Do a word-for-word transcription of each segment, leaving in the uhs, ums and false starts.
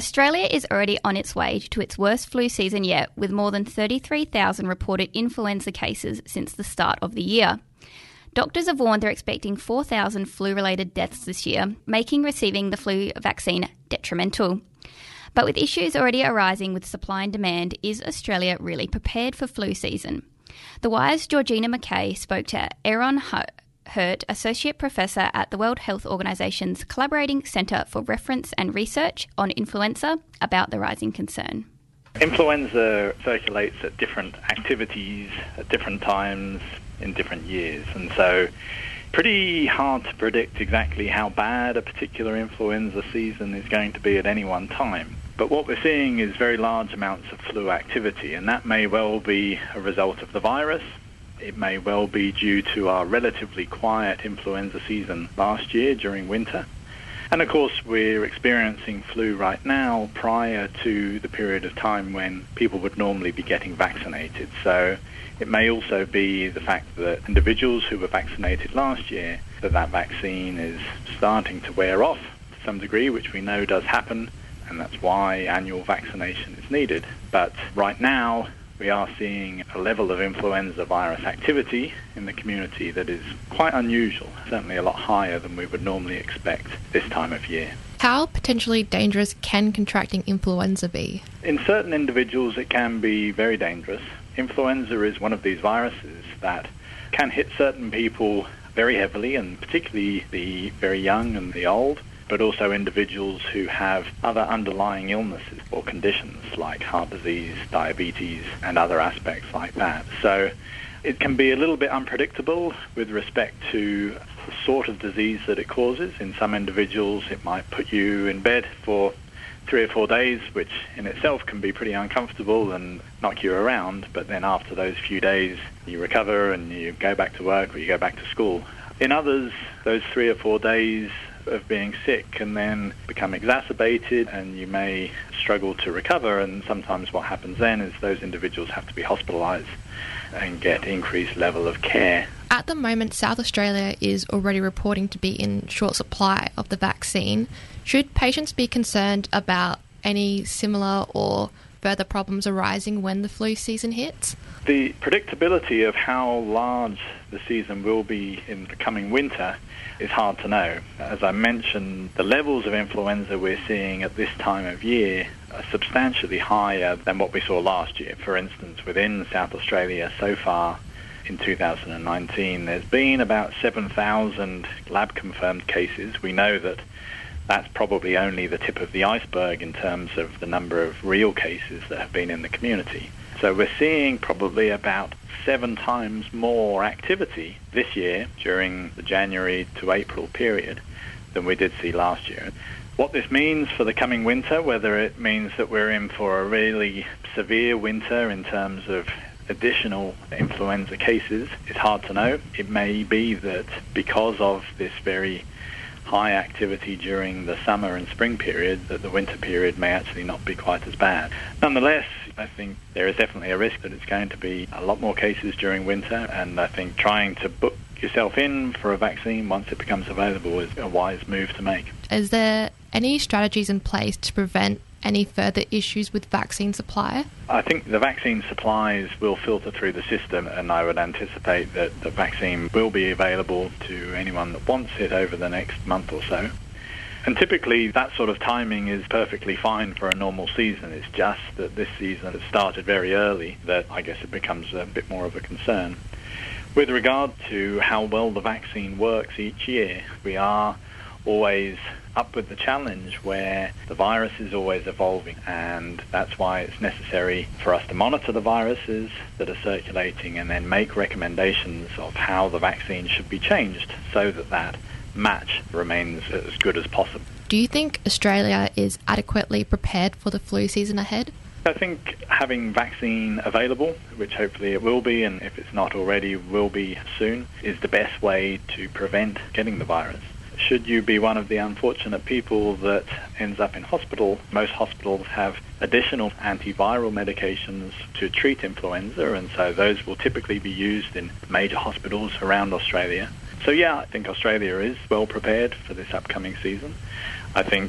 Australia is already on its way to its worst flu season yet, with more than thirty-three thousand reported influenza cases since the start of the year. Doctors have warned they're expecting four thousand flu-related deaths this year, making receiving the flu vaccine detrimental. But with issues already arising with supply and demand, is Australia really prepared for flu season? The Wire's Georgina McKay spoke to Aaron Hurt, Associate Professor at the World Health Organisation's Collaborating Centre for Reference and Research on Influenza, about the rising concern. Influenza circulates at different activities, at different times, in different years, and so pretty hard to predict exactly how bad a particular influenza season is going to be at any one time. But what we're seeing is very large amounts of flu activity, and that may well be a result of the virus. It may well be due to our relatively quiet influenza season last year during winter. And of course, we're experiencing flu right now prior to the period of time when people would normally be getting vaccinated. So it may also be the fact that individuals who were vaccinated last year, that that vaccine is starting to wear off to some degree, which we know does happen, and that's why annual vaccination is needed. But right now, we are seeing a level of influenza virus activity in the community that is quite unusual, certainly a lot higher than we would normally expect this time of year. How potentially dangerous can contracting influenza be? In certain individuals, it can be very dangerous. Influenza is one of these viruses that can hit certain people very heavily, and particularly the very young and the old, but also individuals who have other underlying illnesses or conditions like heart disease, diabetes, and other aspects like that. So it can be a little bit unpredictable with respect to the sort of disease that it causes. In some individuals, it might put you in bed for three or four days, which in itself can be pretty uncomfortable and knock you around, but then after those few days, you recover and you go back to work or you go back to school. In others, those three or four days of being sick can then become exacerbated and you may struggle to recover, and sometimes what happens then is those individuals have to be hospitalised and get increased level of care. At the moment, South Australia is already reporting to be in short supply of the vaccine. Should patients be concerned about any similar or further problems arising when the flu season hits? The predictability of how large the season will be in the coming winter is hard to know. As I mentioned, the levels of influenza we're seeing at this time of year are substantially higher than what we saw last year. For instance, within South Australia so far in two thousand nineteen, there's been about seven thousand lab-confirmed cases. We know that that's probably only the tip of the iceberg in terms of the number of real cases that have been in the community. So we're seeing probably about seven times more activity this year during the January to April period than we did see last year. What this means for the coming winter, whether it means that we're in for a really severe winter in terms of additional influenza cases, is hard to know. It may be that because of this very high activity during the summer and spring period, that the winter period may actually not be quite as bad. Nonetheless, I think there is definitely a risk that it's going to be a lot more cases during winter, and I think trying to book yourself in for a vaccine once it becomes available is a wise move to make. Is there any strategies in place to prevent any further issues with vaccine supply? I think the vaccine supplies will filter through the system, and I would anticipate that the vaccine will be available to anyone that wants it over the next month or so. And typically that sort of timing is perfectly fine for a normal season. It's just that this season has started very early that I guess it becomes a bit more of a concern. With regard to how well the vaccine works each year, we are always up with the challenge where the virus is always evolving, and that's why it's necessary for us to monitor the viruses that are circulating and then make recommendations of how the vaccine should be changed so that that match remains as good as possible. Do you think Australia is adequately prepared for the flu season ahead? I think having vaccine available, which hopefully it will be, and if it's not already, will be soon, is the best way to prevent getting the virus. Should you be one of the unfortunate people that ends up in hospital, most hospitals have additional antiviral medications to treat influenza, and so those will typically be used in major hospitals around Australia. So yeah, I think Australia is well prepared for this upcoming season. I think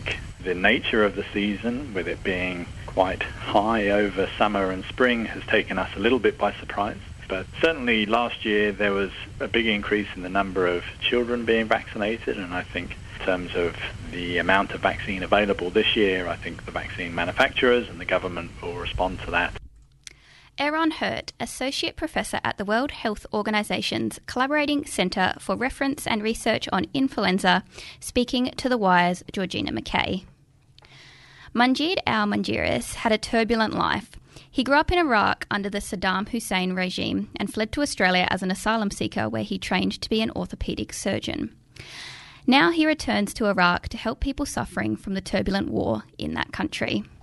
The nature of the season, with it being quite high over summer and spring, has taken us a little bit by surprise. But certainly last year there was a big increase in the number of children being vaccinated, and I think in terms of the amount of vaccine available this year, I think the vaccine manufacturers and the government will respond to that. Aaron Hurt, Associate Professor at the World Health Organization's Collaborating Centre for Reference and Research on Influenza, speaking to The Wire's Georgina McKay. Manjid al-Manjiris had a turbulent life. He grew up in Iraq under the Saddam Hussein regime and fled to Australia as an asylum seeker, where he trained to be an orthopaedic surgeon. Now he returns to Iraq to help people suffering from the turbulent war in that country.